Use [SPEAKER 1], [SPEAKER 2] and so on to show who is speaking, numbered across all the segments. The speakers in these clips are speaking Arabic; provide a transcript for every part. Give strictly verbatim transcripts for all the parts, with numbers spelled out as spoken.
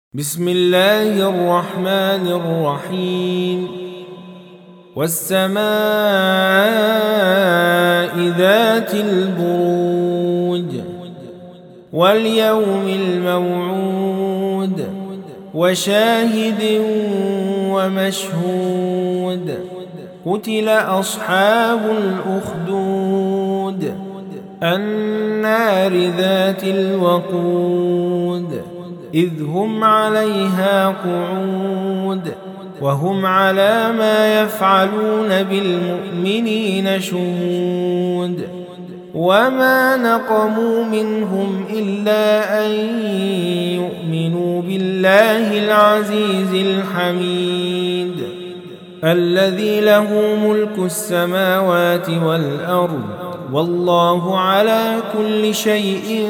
[SPEAKER 1] بسم الله الرحمن الرحيم والسماء ذات البروج واليوم الموعود وشاهد ومشهود قتل أصحاب الأخدود النار ذات الوقود إذ هم عليها قعود وهم على ما يفعلون بالمؤمنين شهود وما نقموا منهم إلا أن يؤمنوا بالله العزيز الحميد الذي له ملك السماوات والأرض والله على كل شيء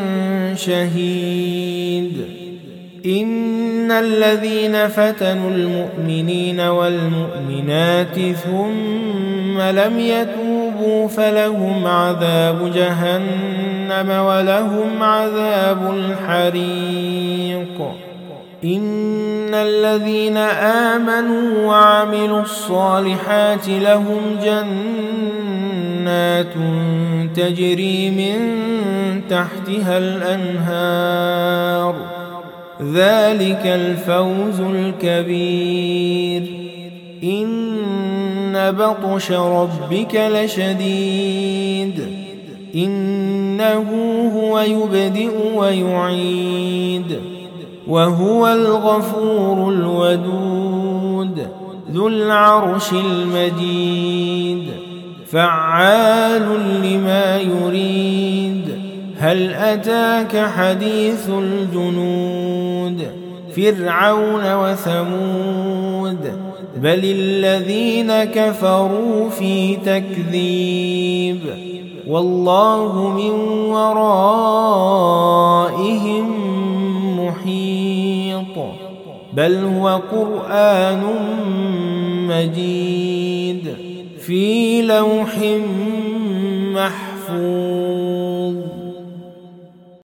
[SPEAKER 1] شهيد إن الذين فتنوا المؤمنين والمؤمنات ثم لم يتوبوا فلهم عذاب جهنم ولهم عذاب الحريق إن الذين آمنوا وعملوا الصالحات لهم جنات تجري من تحتها الأنهار ذلك الفوز الكبير إن بطش ربك لشديد إنه هو يبدئ ويعيد وهو الغفور الودود ذو العرش المجيد فعال لما يريد هل أتاك حديث الجنود فرعون وثمود بل الذين كفروا في تكذيب والله من ورائهم محيط بل هو قرآن مجيد في لوح محفوظ